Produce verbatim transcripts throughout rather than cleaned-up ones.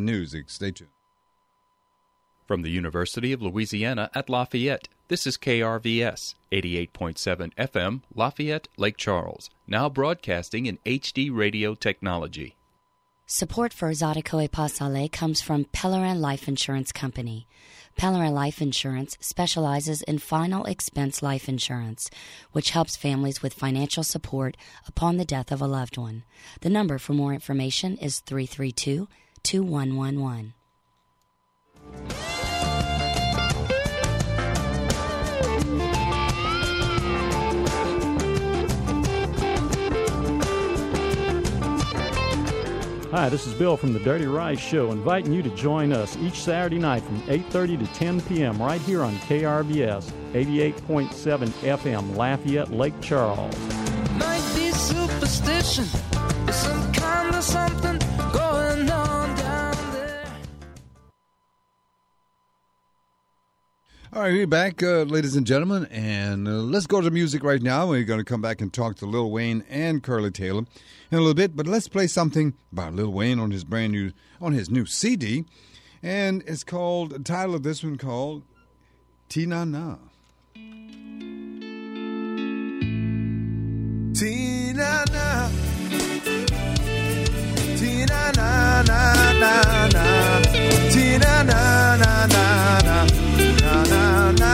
music. Stay tuned. From the University of Louisiana at Lafayette, this is K R V S, eighty-eight point seven F M, Lafayette, Lake Charles, now broadcasting in H D radio technology. Support for Zydeco et Pas Aller comes from Pellerin Life Insurance Company. Pellerin Life Insurance specializes in final expense life insurance, which helps families with financial support upon the death of a loved one. The number for more information is three three two, two one one one. Hi, this is Bill from the Dirty Rice Show, inviting you to join us each Saturday night from eight thirty to ten p.m. right here on K R V S, eighty-eight point seven F M, Lafayette, Lake Charles. Might be superstition, some kind of something going on down there. All right, we're back, uh, ladies and gentlemen, and uh, let's go to music right now. We're going to come back and talk to Lil Wayne and Curly Taylor in a little bit, but let's play something by Lil Wayne on his brand new, on his new C D, and it's called, the title of this one called Ti-Na-Na. Ti-Na-Na, Ti-Na-na-na-na-na, Ti-Na-na-na-na-na, na-na-na.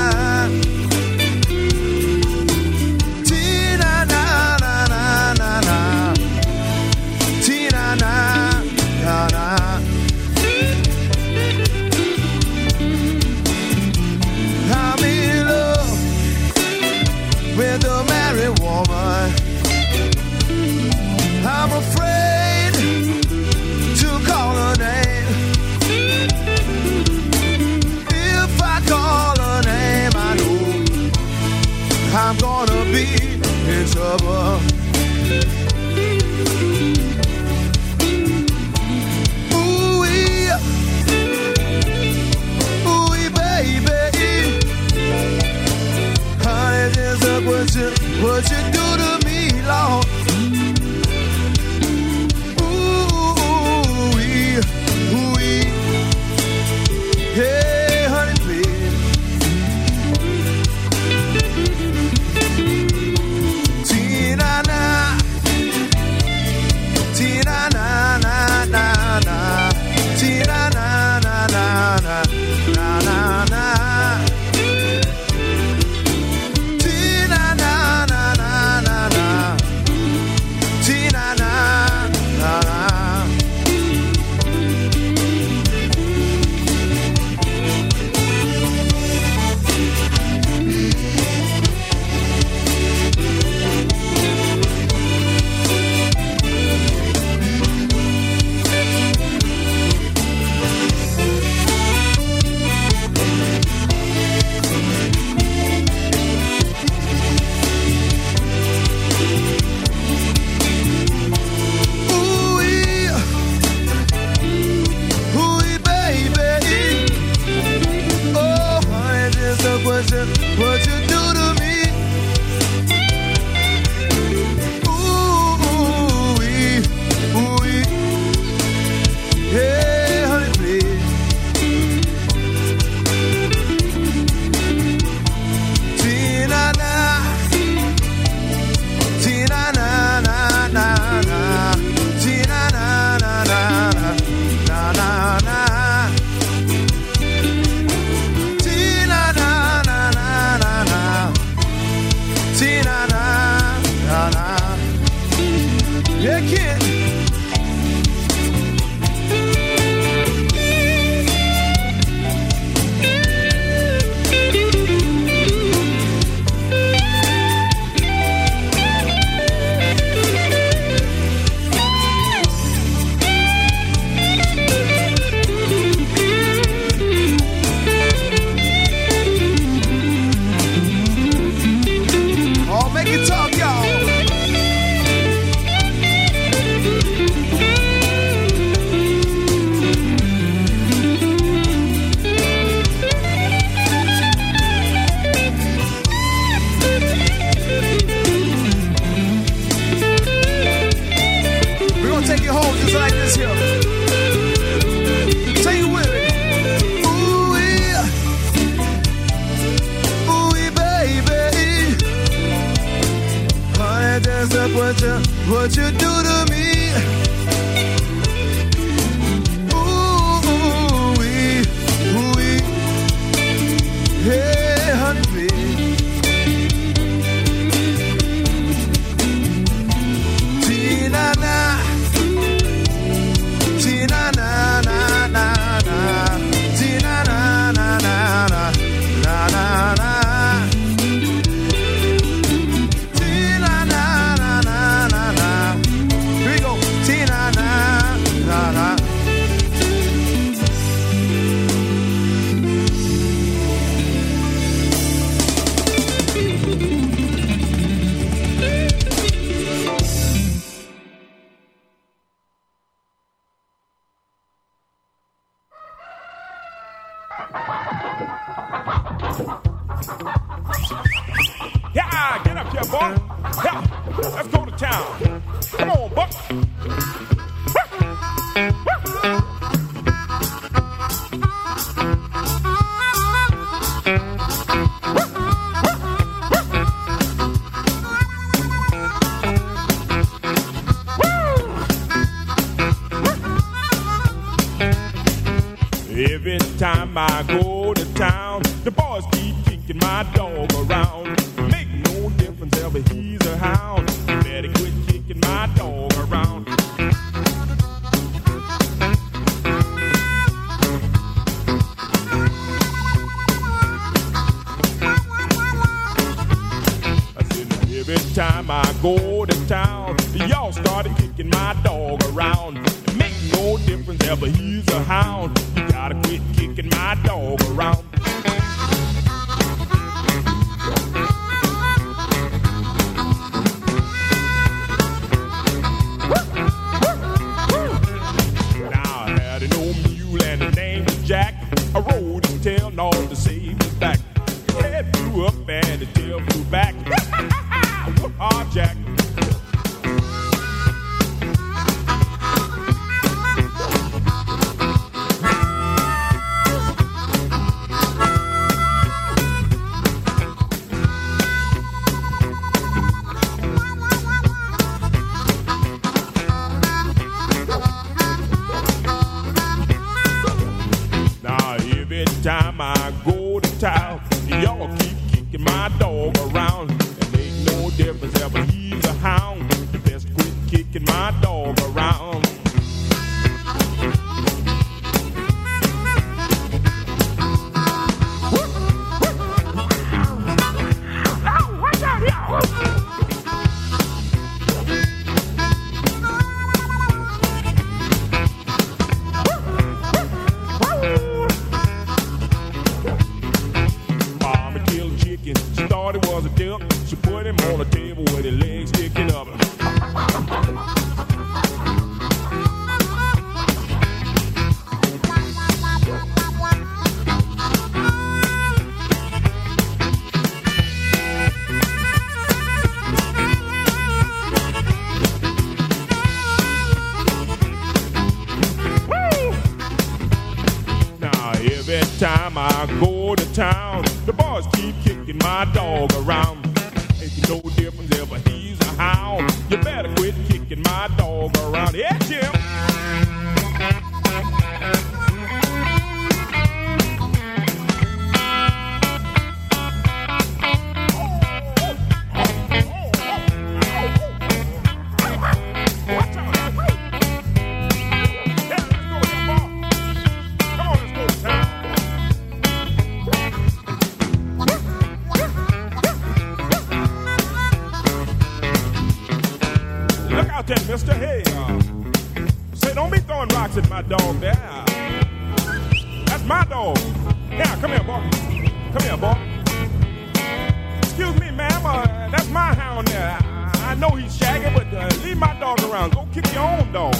I'm in love with a married woman. I'm afraid to call her Yeah, get up here, boy. Yeah, let's go to town. Come on, Buck. Every time I go to town, the boys keep kicking my dog around. Make no difference ever he's a hound. You better quit kicking my dog around. I said every time I go to town, y'all started kicking my dog around. Make no difference ever he's a hound. You gotta quit kicking my dog around. Now I had an old mule and his name was Jack. I rode his tail and all to save his back. His head flew up and his tail flew back. Whoop-ah, Jack. Time I go to town, y'all keep kicking my dog around. It make no difference ever he's a hound. You best quit kicking my dog around. She put him on the table with his legs sticking up. Now every time I go to town, the boys keep kicking my dog around. No difference ever he's a hound. You better quit kicking my dog around. Yeah, Jim. Mister, hey, uh, say, don't be throwing rocks at my dog there. That's my dog. Yeah, come here, boy. Come here, boy. Excuse me, ma'am. Uh, that's my hound there. I, I know he's shaggy, but uh, leave my dog around. Go kick your own dog.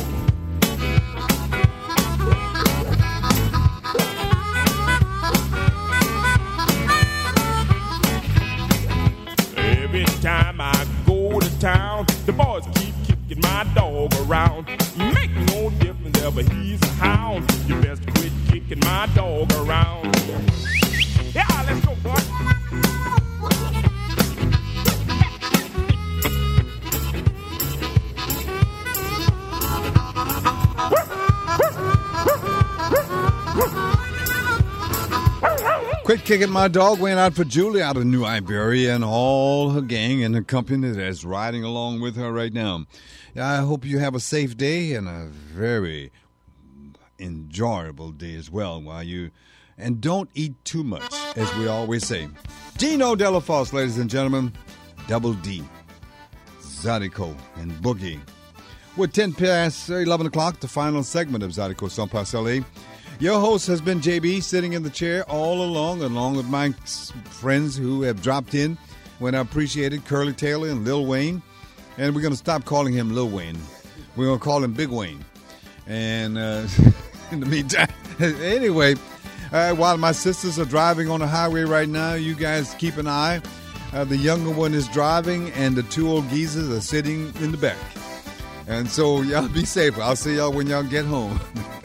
Every time I go to town, the boys keep kicking my dog around. Make no difference ever he's a hound. You best quit kicking my dog around. Yeah, let's go, boy. Quit Kicking My Dog went out for Julie out of New Iberia and all her gang and the company that's riding along with her right now. I hope you have a safe day and a very enjoyable day as well while you, and don't eat too much, as we always say. Dino De La Fosse, ladies and gentlemen, Double D, Zydeco, and Boogie. With ten past eleven o'clock, the final segment of Zydeco Son Pas L A. Your host has been J B, sitting in the chair all along, along with my friends who have dropped in when I appreciated, Curly Taylor and Lil Wayne. And we're going to stop calling him Lil Wayne. We're going to call him Big Wayne. And uh, in the meantime, anyway, Uh, while my sisters are driving on the highway right now, you guys keep an eye. Uh, the younger one is driving, and the two old geezers are sitting in the back. And so y'all be safe. I'll see y'all when y'all get home.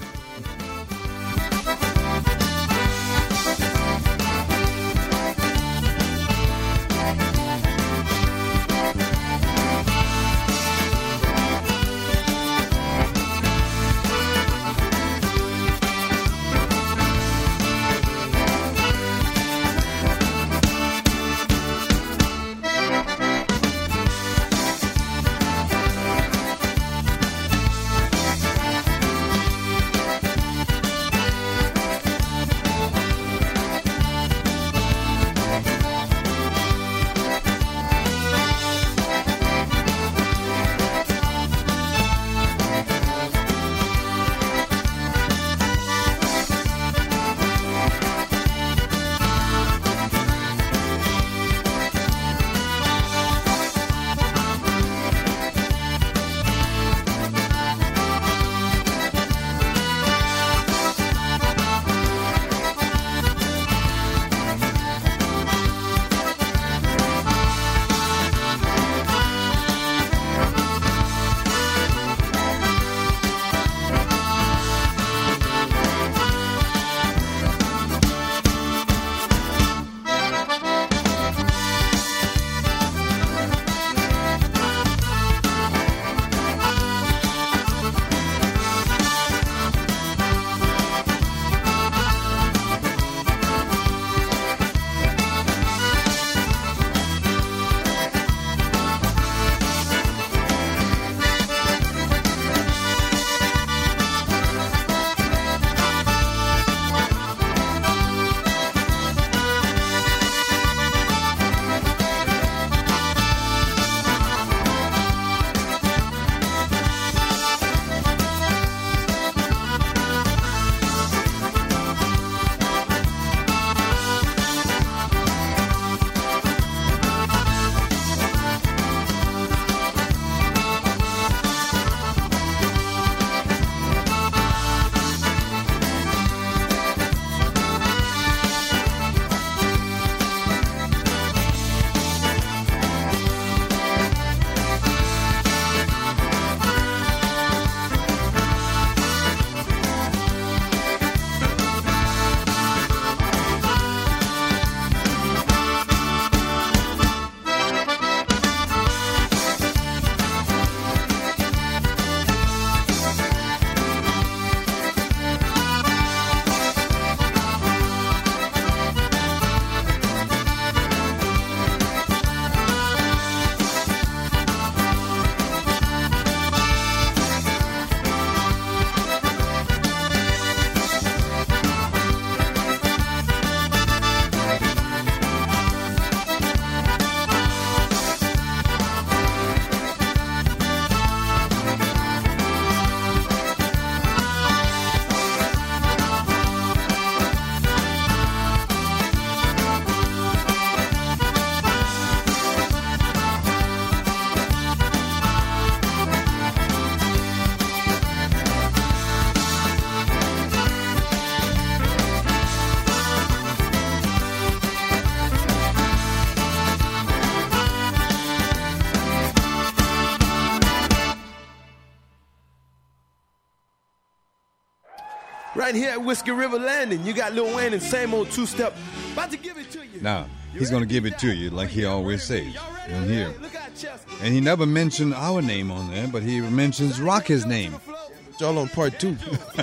Right here at Whiskey River Landing, you got Lil Wayne and same old two-step. About to give it to you. Now, he's going to give it to you like he always says. And here. And he never mentioned our name on there, but he mentions Rocky's name. Y'all on part two.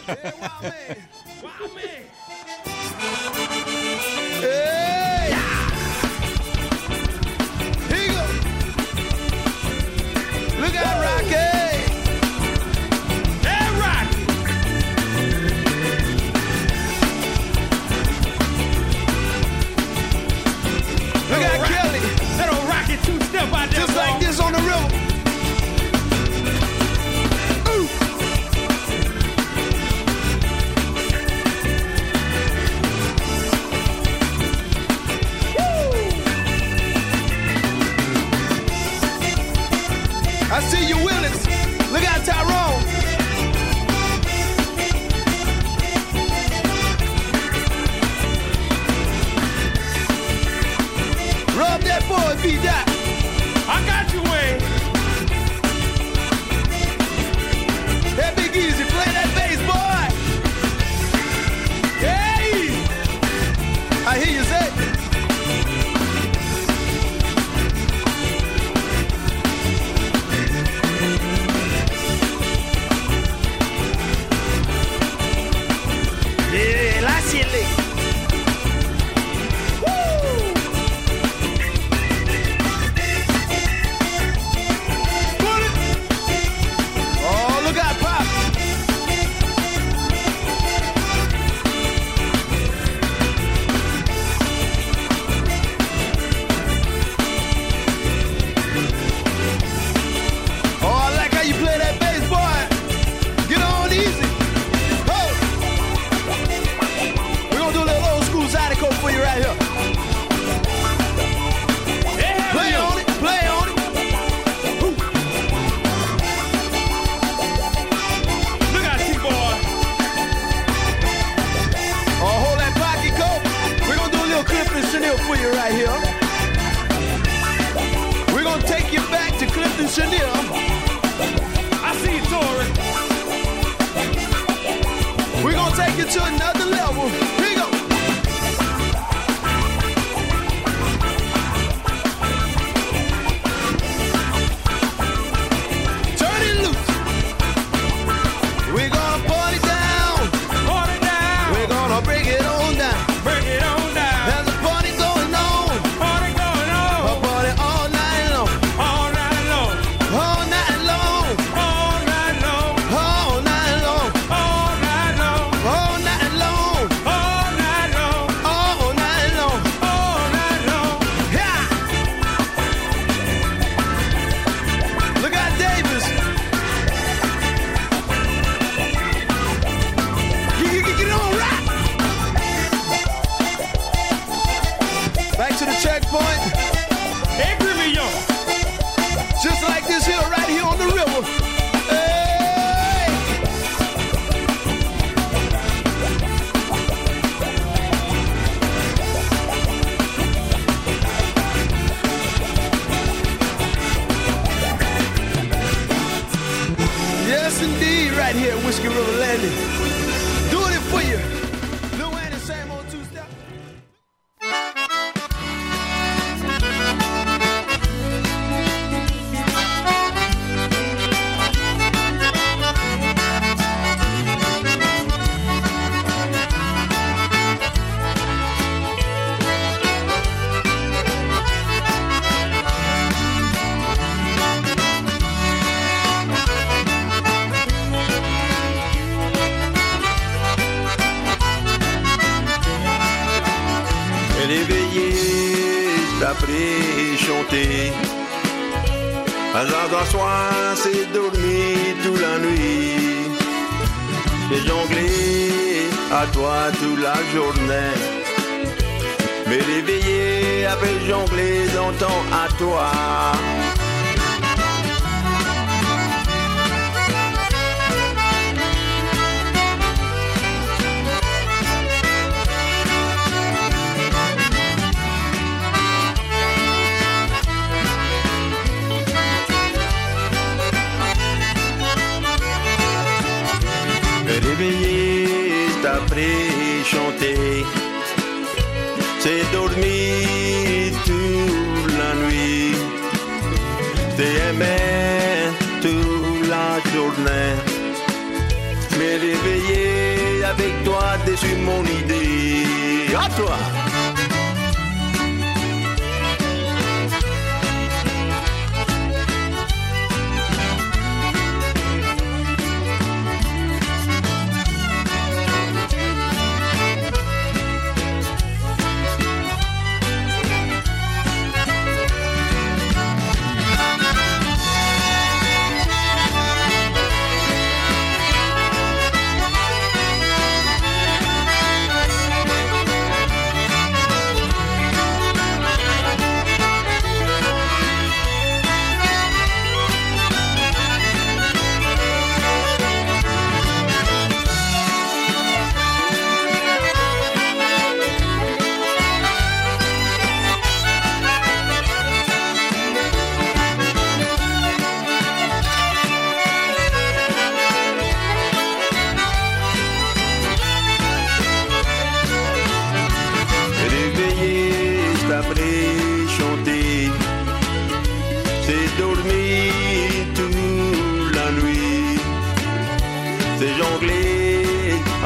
Hey! Here you go. Look out, Rocky. Look at Kelly. That old Rocky two-step out there. Just like this on the river. Ooh. Woo. I see you, Willis. Facile.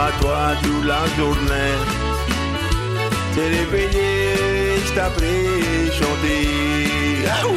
à toi toute la journée. T'es réveillé, je t'apprends chanter. Aouh!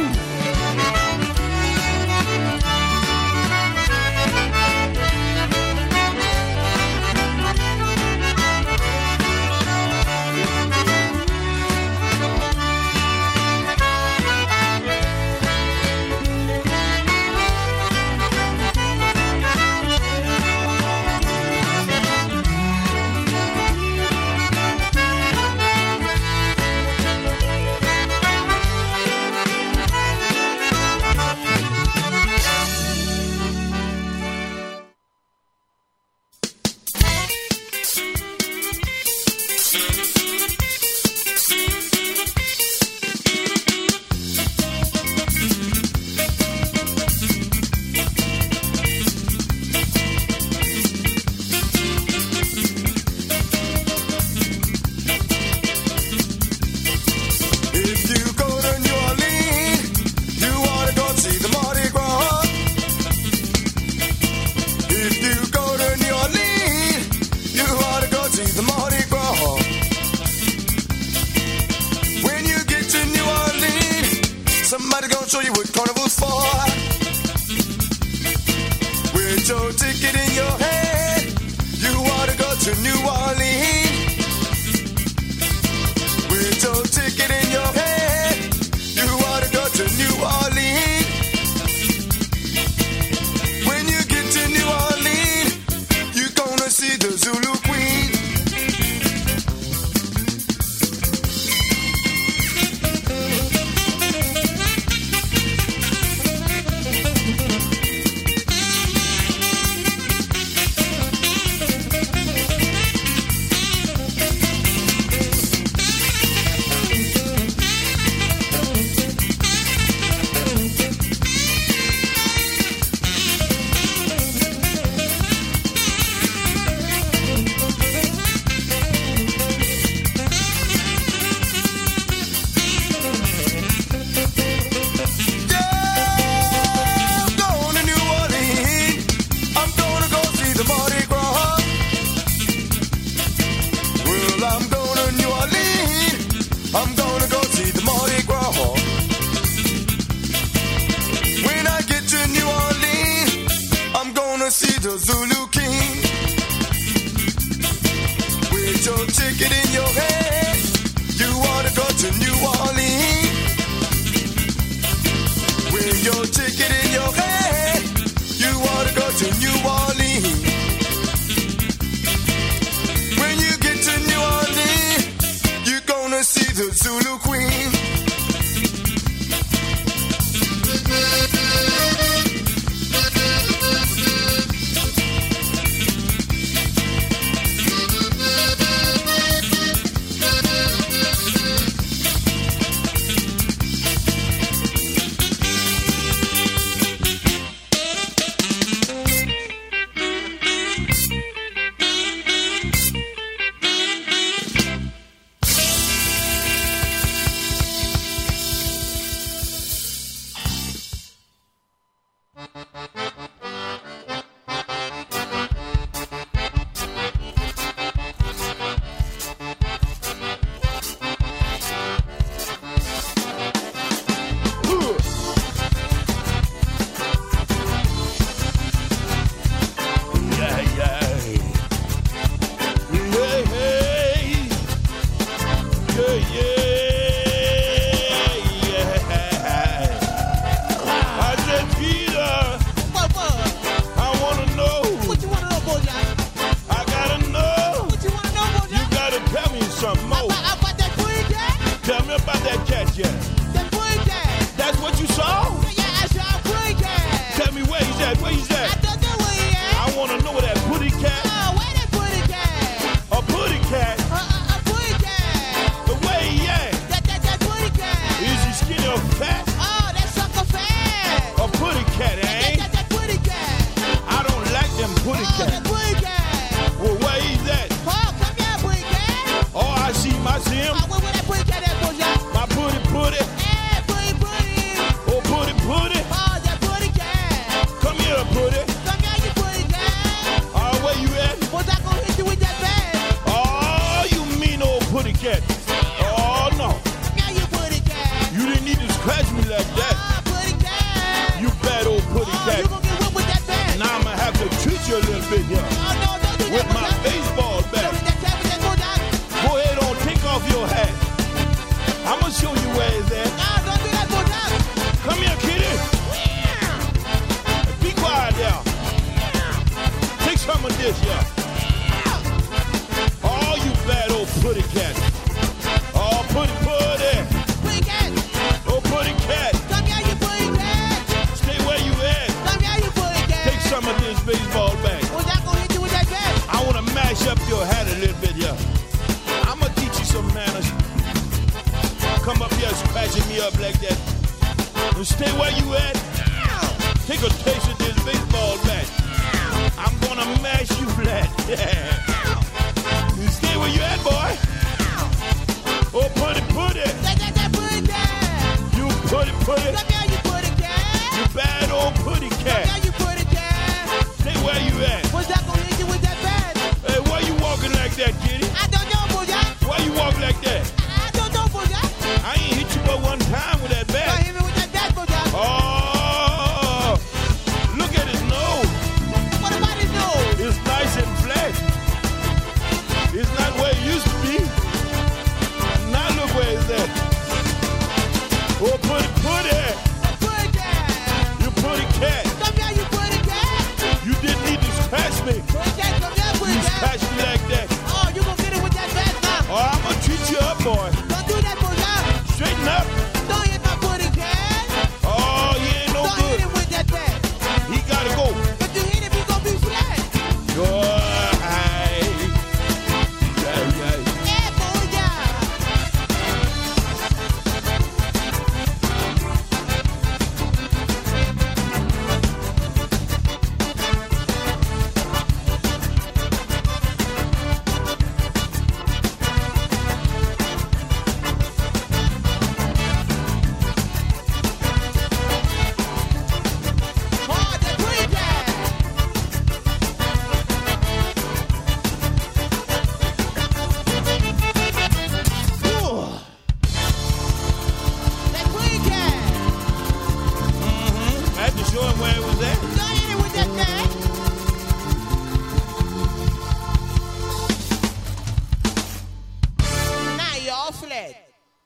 My putty putty. cat. Oh, putty putty. Putty cat. Oh, putty cat. Come here, you putty cat. Stay where you at. Come here, you putty cat. Take some of this baseball bat. Was that gonna hit you with that bat? I want to mash up your hat a little bit here. I'm going to teach you some manners. Come up here scratching me up like that. And stay where you at. Take a taste of this baseball bat. I'm going to mash you flat. You stay where you at, boy. Oh, putty, putty. That, that, that putty cat. You putty, putty. Come here, you putty cat. You bad old putty cat. Come here, you putty cat. Stay where you at. Was that gonna hit you with that bat? Hey, why you walking like that, kitty? I don't know, Booyah. Why you walk like that? I don't know, Booyah. I ain't hit you but one time with that bat. Don't hit me with that bat, Booyah. Oh, look at his nose. What about his nose? It's nice and flat. It's not where it used to be. Now look where it's at. Oh, putty, putty. Putty cat. You putty cat. Come here, you putty cat. You didn't need to scratch me. Putty cat, come here, putty You cat. scratched me like that. Oh, you gonna get it with that bat now? Oh, I'm gonna treat you up, boy. Don't do that, Booyah. Straighten up. Don't hit my putty cat. Oh, he ain't no Don't good. hit him with that bat. He gotta go. If you hit him, he gonna be flat. Good. Yeah, yeah. Yeah, Booyah. Hard that putty cat. That putty cat. Mm-hmm. I had to show him where it was at. Don't hit him with that bat. Now you're all flat.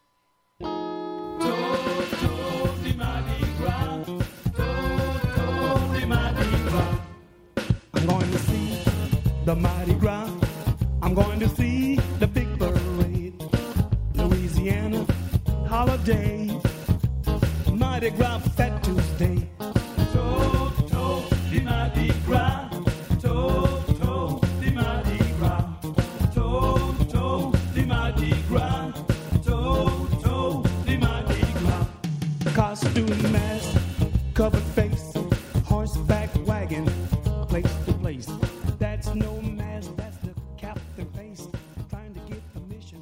I'm going to see the Mardi Gras. I'm going to see the big parade. Louisiana holiday. Mardi Gras Fat Tuesday. Toto, the Mardi Gras. Toto, the Mardi Gras. Toto, the Mardi Gras. Toto, the Mardi Gras. Costume mask, covered face, horseback wagon, place to place. That's no mask, that's the captain face, trying to get permission.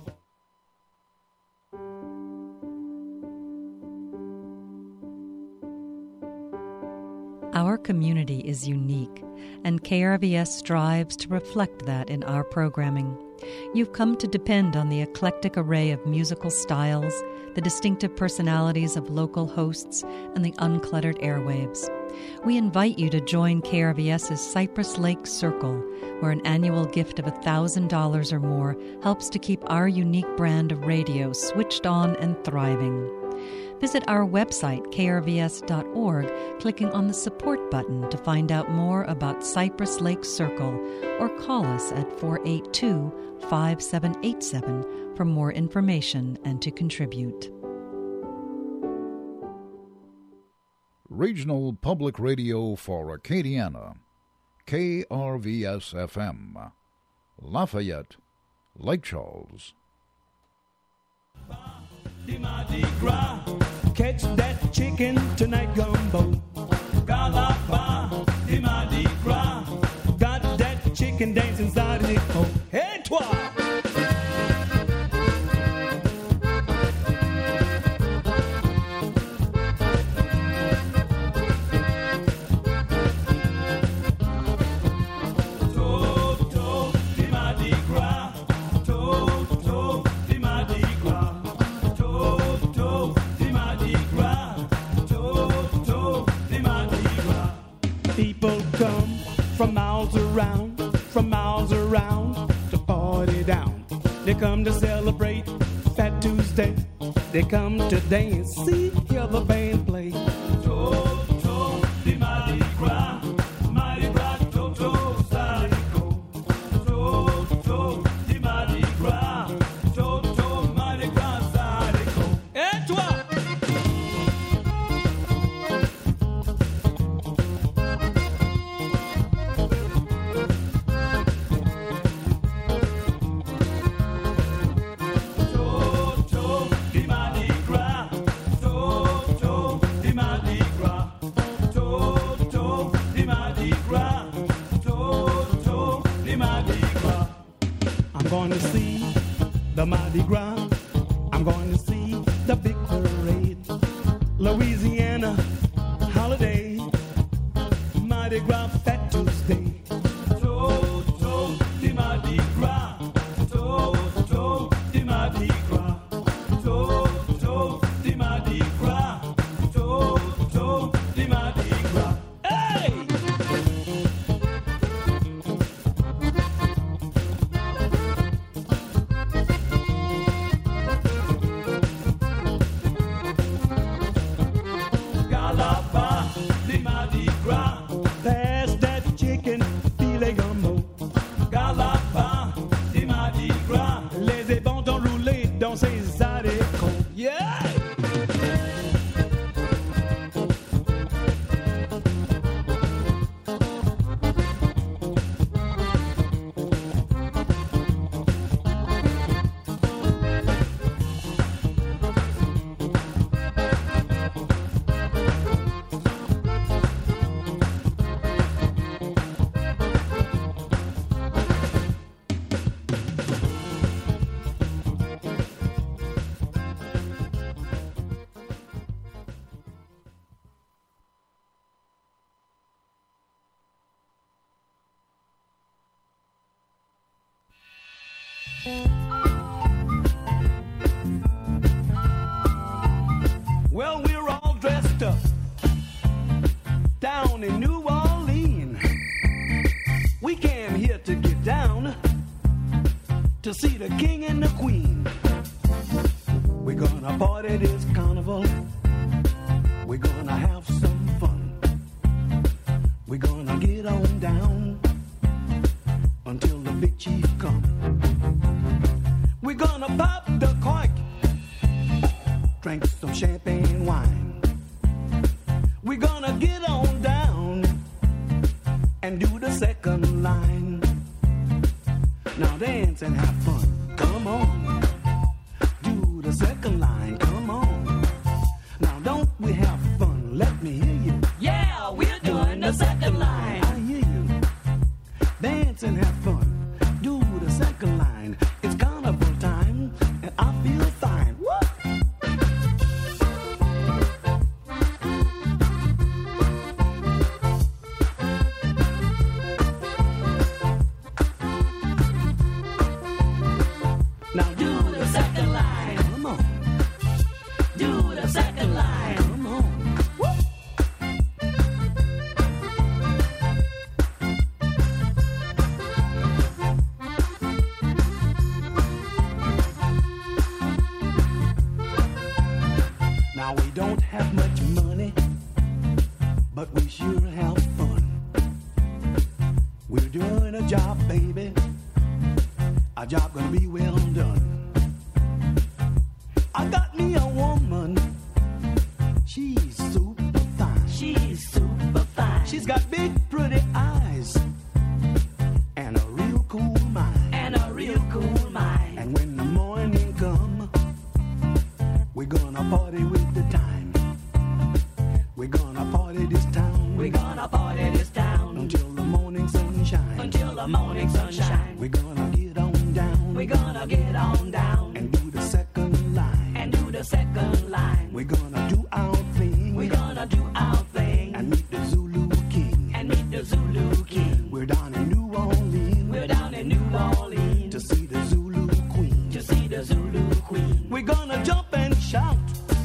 Our community is unique, and K R V S strives to reflect that in our programming. You've come to depend on the eclectic array of musical styles, the distinctive personalities of local hosts, and the uncluttered airwaves. We invite you to join K R V S's Cypress Lake Circle, where an annual gift of one thousand dollars or more helps to keep our unique brand of radio switched on and thriving. Visit our website, k r v s dot org, clicking on the support button to find out more about Cypress Lake Circle, or call us at four eight two, five seven eight seven for more information and to contribute. Regional Public Radio for Acadiana, K R V S F M, Lafayette, Lake Charles. The Mardi Gras, catch that chicken tonight, gumbo. Galapa, the Mardi Gras, got that chicken dancing inside of it. Oh, hey, toi! People come from miles around, from miles around to party down. They come to celebrate Fat Tuesday. They come to dance, see, hear the band play. Toto, the Mardi Gras, Mardi Gras, Toto, Salico. Toto, the Mardi Gras, Toto. see the Mardi Gras. I'm going to see the big parade. Louisiana holiday. Mardi Gras Fat Tuesday. Toe, toe, the Mardi Gras. Toe, toe, the Mardi Gras. Toe, toe, the Mardi Gras. Toe, toe, the Mardi Gras. Hey! Galapa, the Mardi Gras. Pass that chicken, filet gumbo. Galapa, the Mardi Gras. Les ébons ont roulé dans ces haricots. Yeah! Well, we're all dressed up down in New Orleans. We came here to get down to see the king and the queen. We're gonna party this carnival. We're gonna have some fun. We're gonna get on down until the big chief comes. We're gonna pop the cork, drink some champagne wine. We're gonna get on down and do the second line. Now dance and have fun, come on. Do the second line, come on. Now don't we have fun, let me hear you. Yeah, we're doing the second line. I hear you. Dance and have fun, do the second line. It's carnival time and I feel fine. Woo! Now do the second line. Come on. Do the second line. Come on. Woo! Now we don't have much money, but we sure have fun. We're doing a job, baby. Our job gonna be well done. I got me a woman. She's super fine. She's super fine. She's got big pretty eyes and a real cool mind. And a real cool mind. And when the morning come, we're gonna party with the time. We're gonna party this town. We're gonna party this town until the morning sunshine. Until the morning sunshine. We're gonna get on down. We're gonna get on down and do the second line. And do the second line. We're gonna do our thing. We're gonna do our thing and meet the Zulu King. And meet the Zulu King. We're down in New Orleans. We're down in New Orleans to see the Zulu Queen. To see the Zulu Queen. We're gonna jump and shout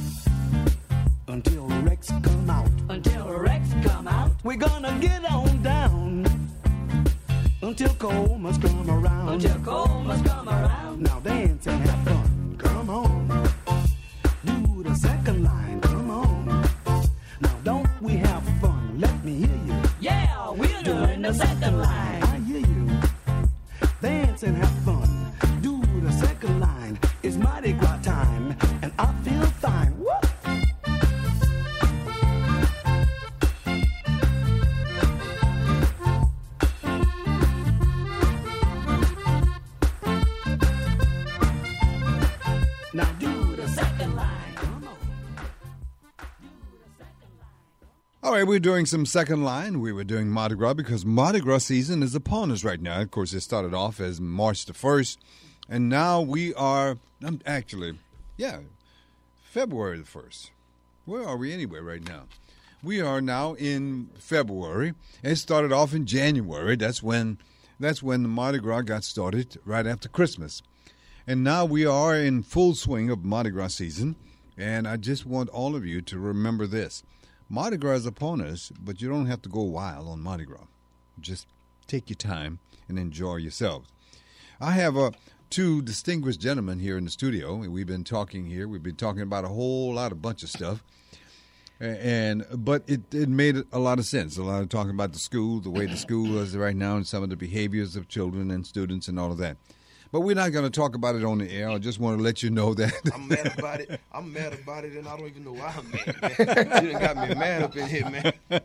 until Rex come out. Until Rex come out. We're gonna get on down until Cole must come around. Until Cole must come around. Now dance and have fun. Come on. Do the second line. Come on. Now don't we have fun? Let me hear you. Yeah, we're doing the second line. I hear you. Dance and have fun. Do the second line. It's Mardi Gras time and I feel fine. Woo! Now do the second line. Come on. All right, we're doing some second line. We were doing Mardi Gras because Mardi Gras season is upon us right now. Of course, it started off as March the first, And now we are, um, actually, yeah, February the first. Where are we anyway right now? We are now in February. It started off in January. That's when that's when the Mardi Gras got started, right after Christmas. And now we are in full swing of Mardi Gras season. And I just want all of you to remember this. Mardi Gras is upon us, but you don't have to go wild on Mardi Gras. Just take your time and enjoy yourselves. I have a... two distinguished gentlemen here in the studio. We've been talking here. We've been talking about a whole lot of bunch of stuff. And but it, it made a lot of sense. A lot of talking about the school, the way the school is right now, and some of the behaviors of children and students and all of that. But we're not going to talk about it on the air. I just want to let you know that. I'm mad about it. I'm mad about it, and I don't even know why I'm mad, man. You done got me mad up in here, man.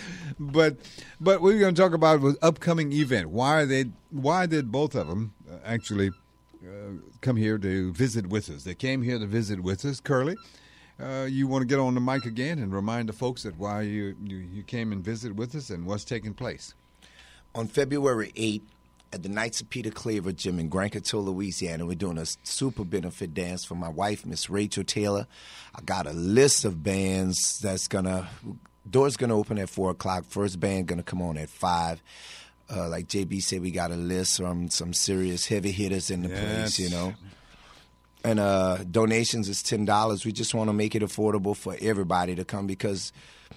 but but we're going to talk about an upcoming event. Why they? Why did both of them uh, actually uh, come here to visit with us? They came here to visit with us. Curly, uh, you want to get on the mic again and remind the folks that why you, you, you came and visited with us and what's taking place? On February eighth, at the Knights of Peter Claver Gym in Grand Coteau, Louisiana, we're doing a super benefit dance for my wife, Miss Rachel Taylor. I got a list of bands that's going to, doors going to open at four o'clock. First band going to come on at five. Uh, like J B said, we got a list from some serious heavy hitters in the yes. place, you know. And uh, donations is ten dollars. We just want to make it affordable for everybody to come because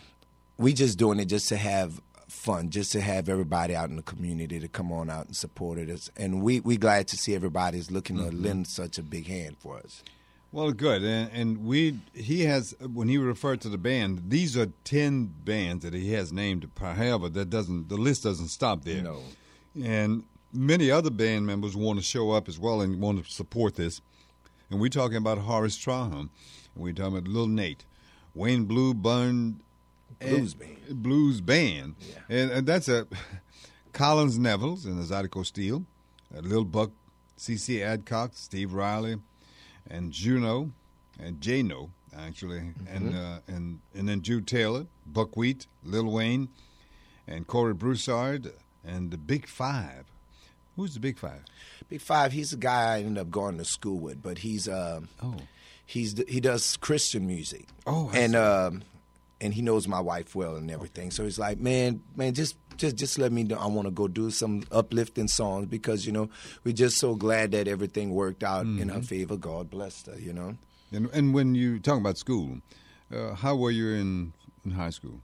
we just doing it just to have fun, just to have everybody out in the community to come on out and support it. And we we glad to see everybody's looking mm-hmm. to lend such a big hand for us. Well, good. And, and we he has, when he referred to the band, these are ten bands that he has named. However, that doesn't the list doesn't stop there. No. And many other band members want to show up as well and want to support this. And we're talking about Horace Traham. And we're talking about Lil Nate, Wayne Blue Bund, Blues Band. Blues Band. Yeah. And, and that's a Collins Nevels and Zydeco Steele, Lil Buck, C C Adcock, Steve Riley, and Juno, and Jano, actually, mm-hmm. and uh, and and then Jude Taylor, Buckwheat, Lil Wayne, and Corey Broussard, and the Big Five. Who's the Big Five? Big Five, he's the guy I ended up going to school with, but he's uh, oh, he's he does Christian music. Oh, I and see. um, and he knows my wife well and everything. So he's like, man, man, just just just let me know. I want to go do some uplifting songs because you know we're just so glad that everything worked out mm-hmm. in her favor. God blessed her, you know. And and when you talk about school, uh, how were you in in high school?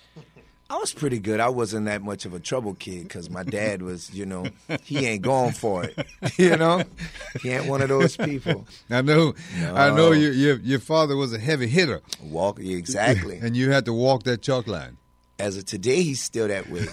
I was pretty good. I wasn't that much of a trouble kid because my dad was, you know, he ain't going for it. You know, he ain't one of those people. I know, no. I know. Your, your your father was a heavy hitter. Walk exactly, and you had to walk that chalk line. As of today, he's still that way.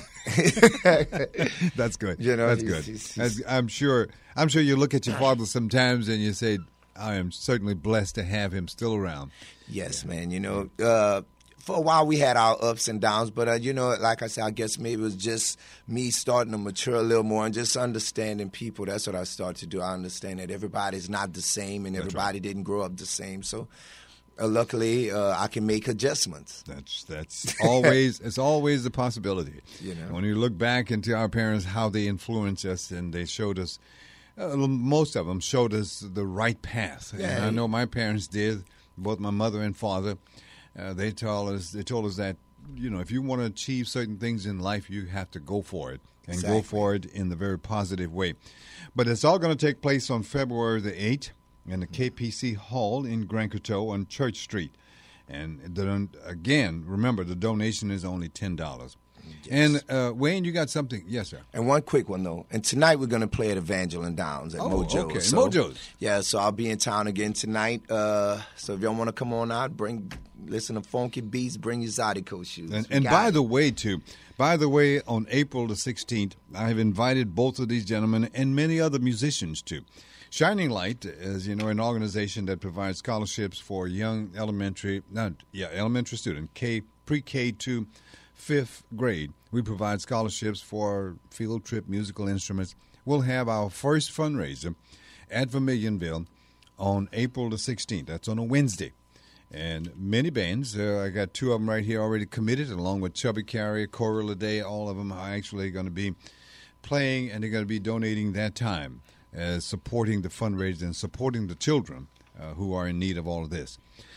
That's good. You know, that's he's, good. He's, he's, that's, I'm sure. I'm sure you look at your father sometimes and you say, "I am certainly blessed to have him still around." Yes, yeah. man. You know. Uh, For a while, we had our ups and downs, but, uh, you know, like I said, I guess maybe it was just me starting to mature a little more and just understanding people. That's what I started to do. I understand that everybody's not the same and That's everybody right. didn't grow up the same. So, uh, luckily, uh, I can make adjustments. That's that's always it's always a possibility. You know, when you look back into our parents, how they influenced us and they showed us, uh, most of them showed us the right path. Yeah. And I know my parents did, both my mother and father. Uh, they told us they told us that, you know, if you want to achieve certain things in life, you have to go for it and exactly. go for it in the very positive way. But it's all going to take place on February the eighth in the K P C Hall in Grand Coteau on Church Street. And the, again, remember, the donation is only ten dollars. Yes. And, uh, Wayne, you got something? Yes, sir. And one quick one, though. And tonight we're going to play at Evangeline Downs at oh, Mojo's. Okay, so, Mojo's. Yeah, so I'll be in town again tonight. Uh, so if y'all want to come on out, bring listen to funky beats, bring your Zydeco shoes. And, and by it. the way, too, by the way, on April the sixteenth, I have invited both of these gentlemen and many other musicians, too. Shining Light is, you know, an organization that provides scholarships for young elementary, not yeah, elementary student, K pre-K to fifth grade. We provide scholarships for field trip musical instruments. We'll have our first fundraiser at Vermilionville on April the sixteenth. That's on a Wednesday. And many bands, uh, I got two of them right here already committed, along with Chubby Carrier, Corey Lede. All of them are actually going to be playing, and they're going to be donating that time. as supporting the fundraiser and supporting the children uh, who are in need of all of this.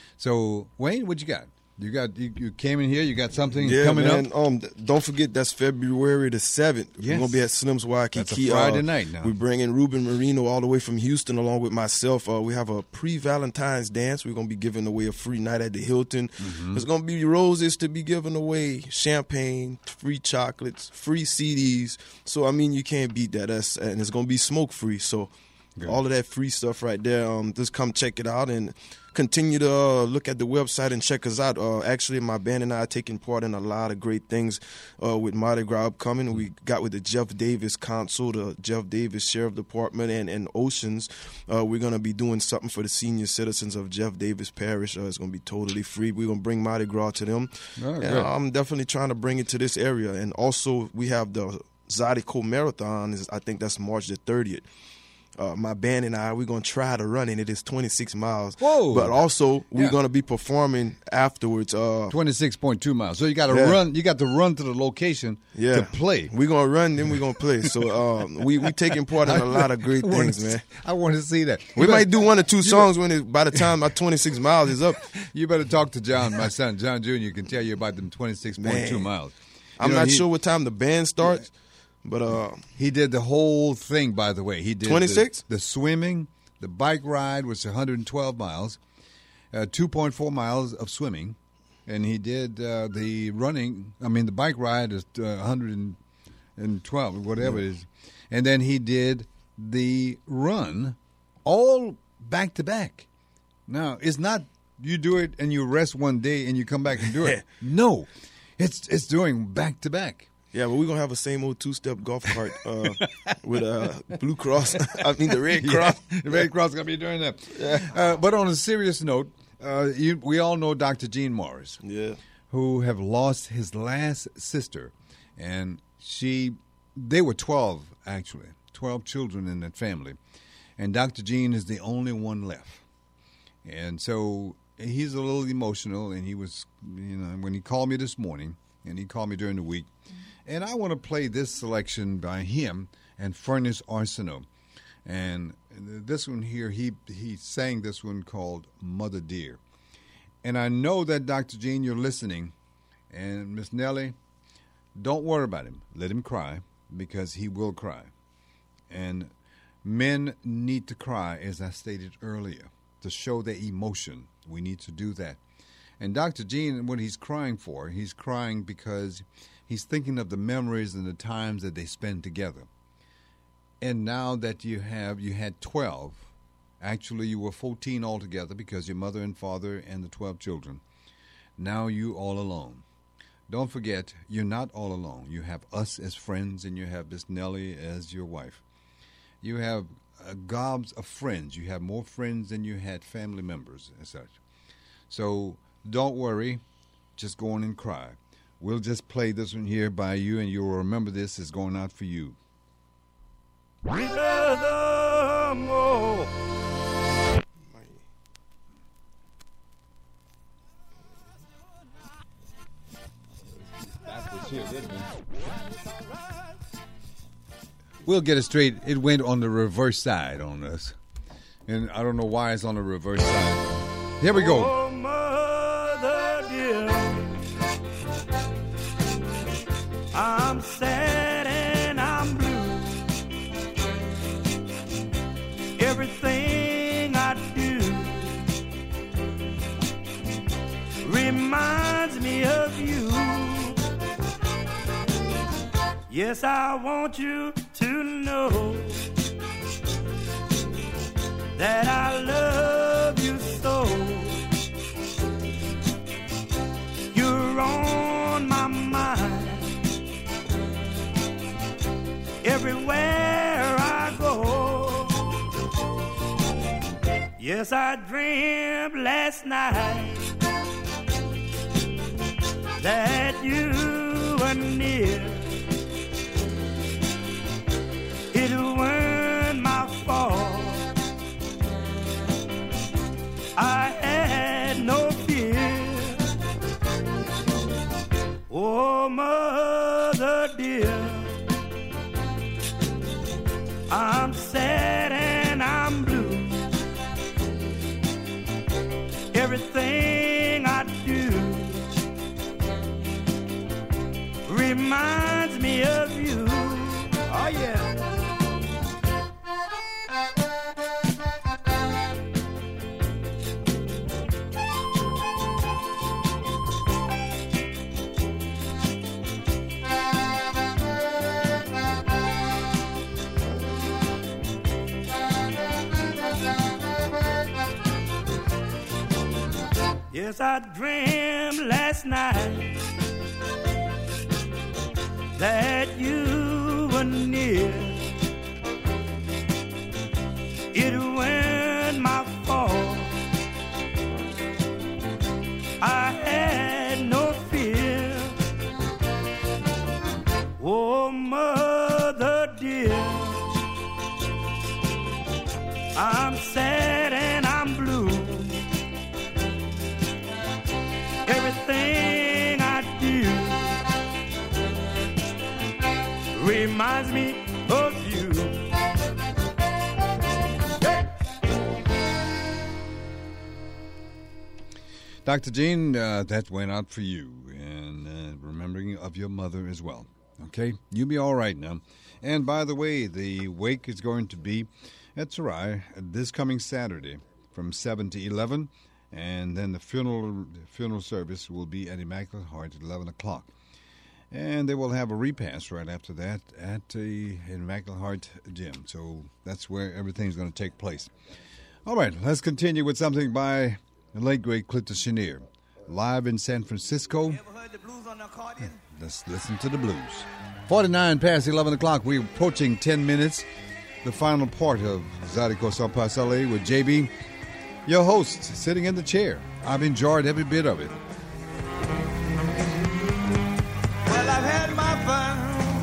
So, Wayne, what you got? You got you, you came in here. You got something yeah, coming man. up. Um, don't forget that's February the seventh. Yes. We're gonna be at Slim's Waikiki. That's a Friday uh, night now. We're bringing Ruben Marino all the way from Houston, along with myself. Uh, we have a pre-Valentine's dance. We're gonna be giving away a free night at the Hilton. Mm-hmm. There's gonna be roses to be given away, champagne, free chocolates, free C Ds. So I mean, you can't beat that. That's, and it's gonna be smoke free. So Good. all of that free stuff right there. Um, just come check it out and continue to uh, look at the website and check us out. Uh, actually, my band and I are taking part in a lot of great things uh, with Mardi Gras upcoming. We got with the Jeff Davis Council, the Jeff Davis Sheriff Department, and, and Oceans. Uh, we're going to be doing something for the senior citizens of Jeff Davis Parish. Uh, it's going to be totally free. We're going to bring Mardi Gras to them. Oh, and good. I'm definitely trying to bring it to this area. And also, we have the Zydeco Marathon. I think that's March the thirtieth. Uh, my band and I, we're going to try to run it. It is twenty-six miles. Whoa. But also, we're Yeah. going to be performing afterwards. Uh, twenty-six point two miles. So you got to Yeah. run. You got to run to the location yeah. to play. We're going to run, then we're going to play. So um, we we taking part in a lot of great I wanna things, see- man. I want to see that. We You might better- do one or two you songs when it, by the time my twenty-six miles is up. You better talk to John, my son. John Junior can tell you about them twenty-six point two Man. miles. You I'm know, not he- sure what time the band starts, but uh, He did the whole thing, by the way. He did twenty-six? The, the swimming, the bike ride was one hundred twelve miles, uh, two point four miles of swimming, and he did uh, the running. I mean, the bike ride is uh, one hundred twelve, whatever it is. And then he did the run all back to back. Now, it's not you do it and you rest one day and you come back and do it. No, it's it's doing back to back. yeah, but we're going to have a same old two-step golf cart uh, with uh, Blue Cross. I mean, the Red Cross. Yeah, the Red Cross going to be doing that. Uh, but on a serious note, uh, you, we all know Doctor Gene Morris, Yeah. who have lost his last sister, and she, they were twelve actually, twelve children in that family, and Doctor Gene is the only one left, and so he's a little emotional, and he was, you know, when he called me this morning, and he called me during the week, and I want to play this selection by him and Furnace Arsenal. And this one here, he he sang this one called Mother Dear. And I know that, Doctor Gene, you're listening. And Miss Nellie, don't worry about him. Let him cry, because he will cry. And men need to cry, as I stated earlier, to show their emotion. We need to do that. And Doctor Gene, what he's crying for, he's crying because he's thinking of the memories and the times that they spend together. And now that you have, you had twelve, actually you were fourteen altogether because your mother and father and the twelve children. Now you all alone. Don't forget, you're not all alone. You have us as friends, and you have Miss Nellie as your wife. You have uh, gobs of friends. You have more friends than you had family members and such. So don't worry. Just go on and cry. We'll just play this one here by you, and you'll remember this is going out for you. Furthermore. We'll get it straight. It went on the reverse side on us. And I don't know why it's on the reverse side. Here we go. Oh, mother dear, I'm sad and I'm blue. Everything I do reminds me of you. Yes, I want you to know that I love you so. You're on my mind everywhere I go. Yes, I dreamed last night that you were near. It weren't my fault. I had no fear. Oh, mother dear, I'm sad Everything I do reminds me of you. Oh yeah. Yes, I dreamed last night that you were near. It wasn't my fault. I had no fear. Oh, mother dear, I'm sad and I'm blue. Everything I do reminds me of you. Hey. Doctor Jean, uh, that went out for you, and uh, remembering of your mother as well. Okay? You'll be all right now. And by the way, the wake is going to be at Sarai this coming Saturday from seven to eleven. And then the funeral funeral service will be at Immaculate Heart at eleven o'clock. And they will have a repast right after that at the Immaculate Heart Gym. So that's where everything's going to take place. All right, let's continue with something by the late, great Clinton Chenier. Live in San Francisco. You ever heard the blues on the accordion? Let's listen to the blues. forty-nine past eleven o'clock. We're approaching ten minutes. The final part of Zydeco Sans Passerelle with J B. Your host, sitting in the chair. I've enjoyed every bit of it. Well, I've had my fun.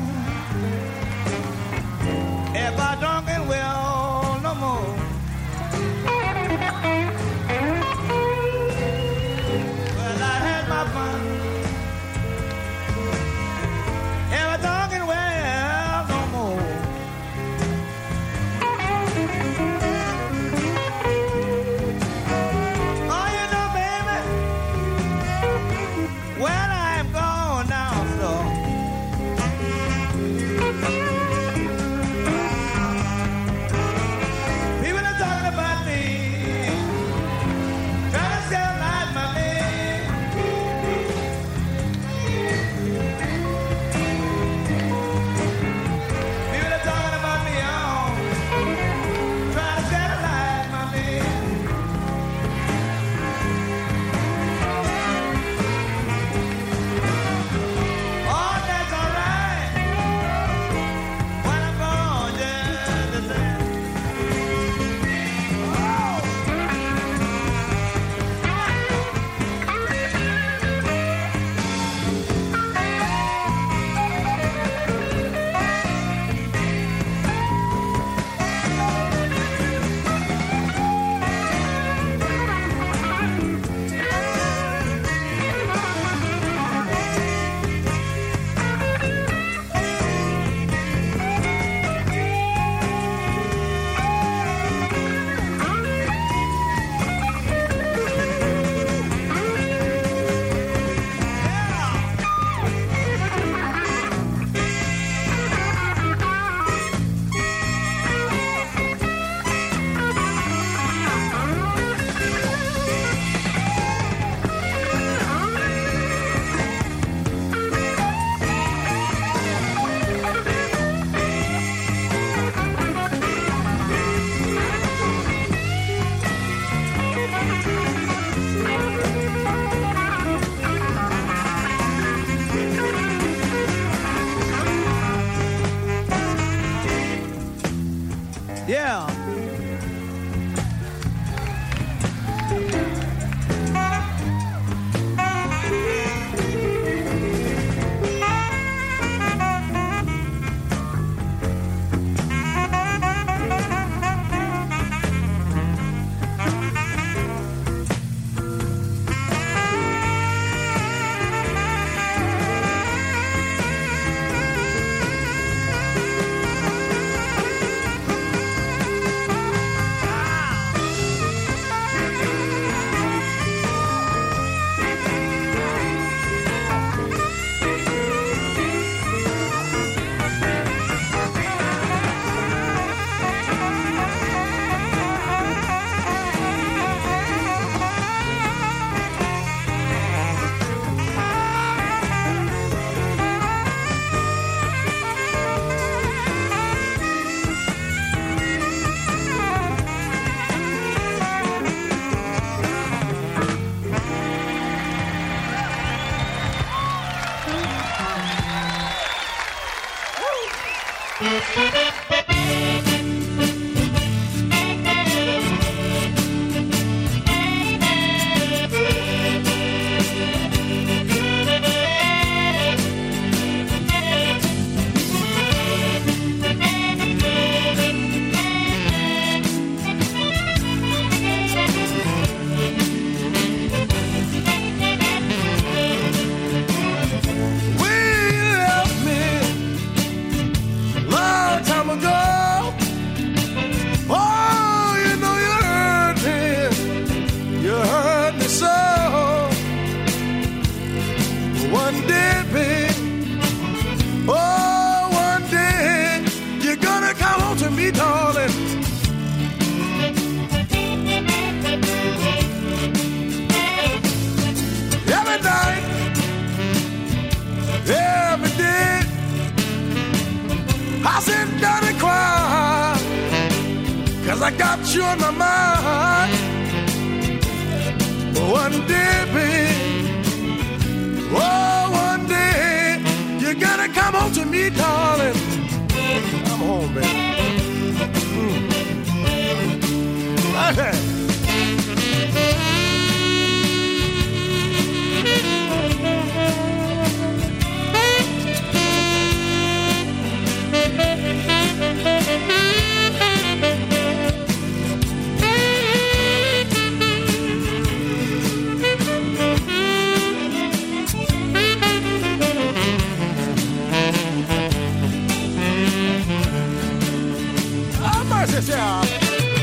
If I don't get well no more. Well, I had my fun. If I don't get well no more. Oh, you know, baby, got you on my mind. One day, babe, oh, one day, you gotta come home to me, darling. Come home, baby. Mm. Okay. Yeah.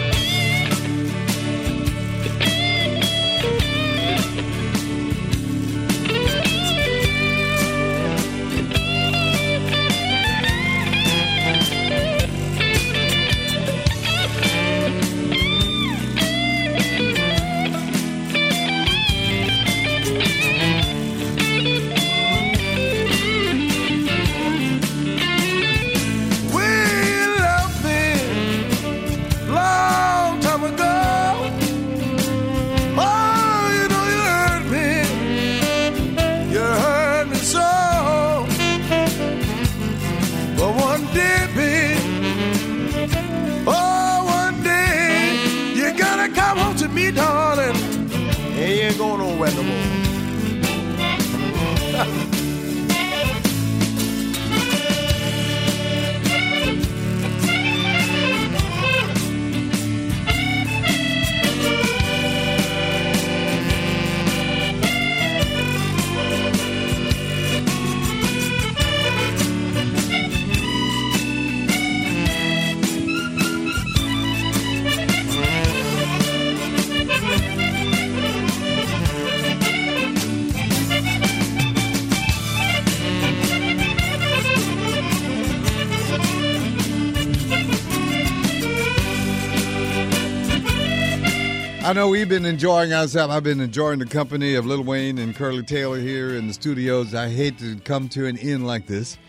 I know we've been enjoying ourselves. I've been enjoying the company of Lil Wayne and Curly Taylor here in the studios. I hate to come to an end like this.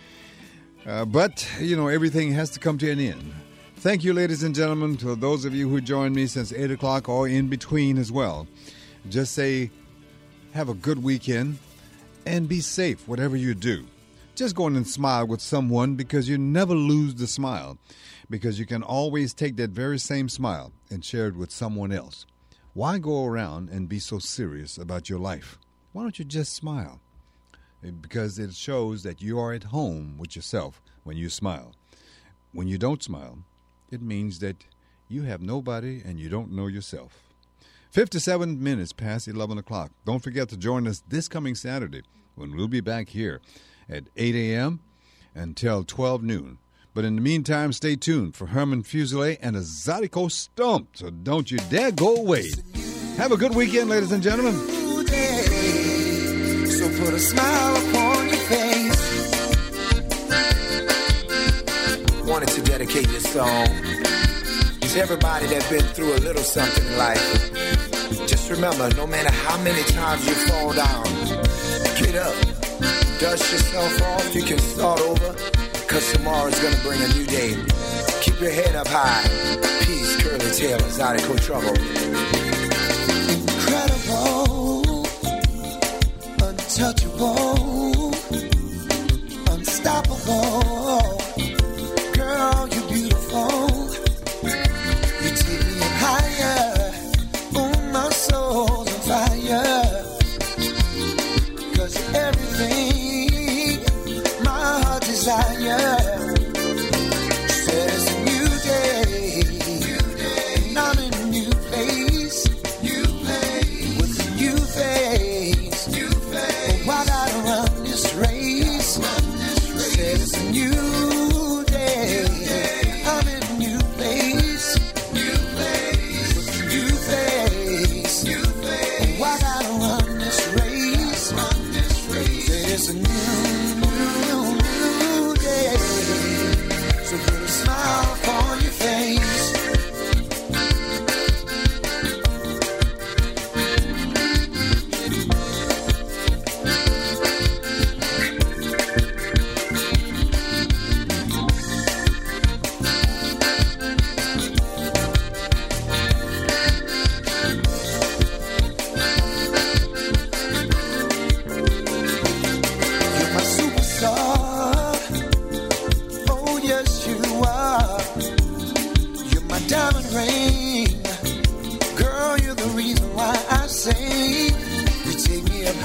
Uh, but, you know, everything has to come to an end. Thank you, ladies and gentlemen, to those of you who joined me since eight o'clock or in between as well. Just say, have a good weekend and be safe, whatever you do. Just go in and smile with someone because you never lose the smile. Because you can always take that very same smile and share it with someone else. Why go around and be so serious about your life? Why don't you just smile? Because it shows that you are at home with yourself when you smile. When you don't smile, it means that you have nobody and you don't know yourself. fifty-seven minutes past eleven o'clock. Don't forget to join us this coming Saturday when we'll be back here at eight a.m. until twelve noon. But in the meantime, stay tuned for Herman Fuselier and a Zydeco Stump. So don't you dare go away. Have a good weekend, ladies and gentlemen. So put a smile upon your face. Wanted to dedicate this song to everybody that's been through a little something in life. Just remember, no matter how many times you fall down, get up, dust yourself off, you can start over. Cause tomorrow's gonna bring a new day. Keep your head up high. Peace, Curly Taylor, Zydeco Trouble. Incredible, untouchable, unstoppable. Girl, you're beautiful. You take me higher. Oh, my soul's on fire. Cause everything my heart desires. Said it's a new day, and I'm in a new place.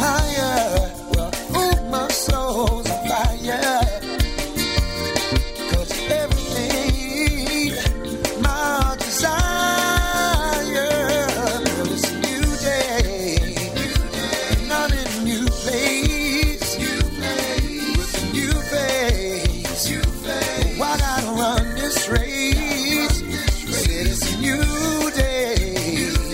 high